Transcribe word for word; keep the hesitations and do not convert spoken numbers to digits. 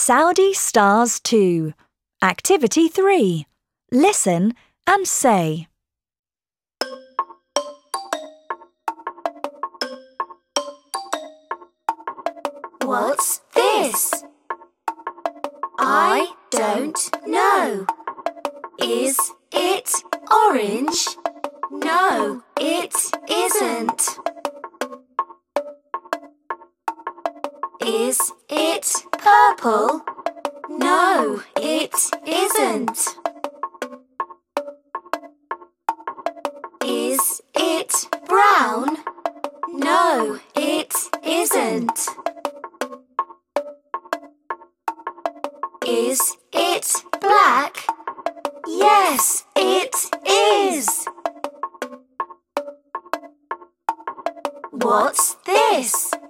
Saudi Stars two. Activity three. Listen and say. What's this? I don't know. Is it orange? No, it isn't. Is it purple? No, it isn't. Is it brown? No, it isn't. Is it black? Yes, it is. What's this?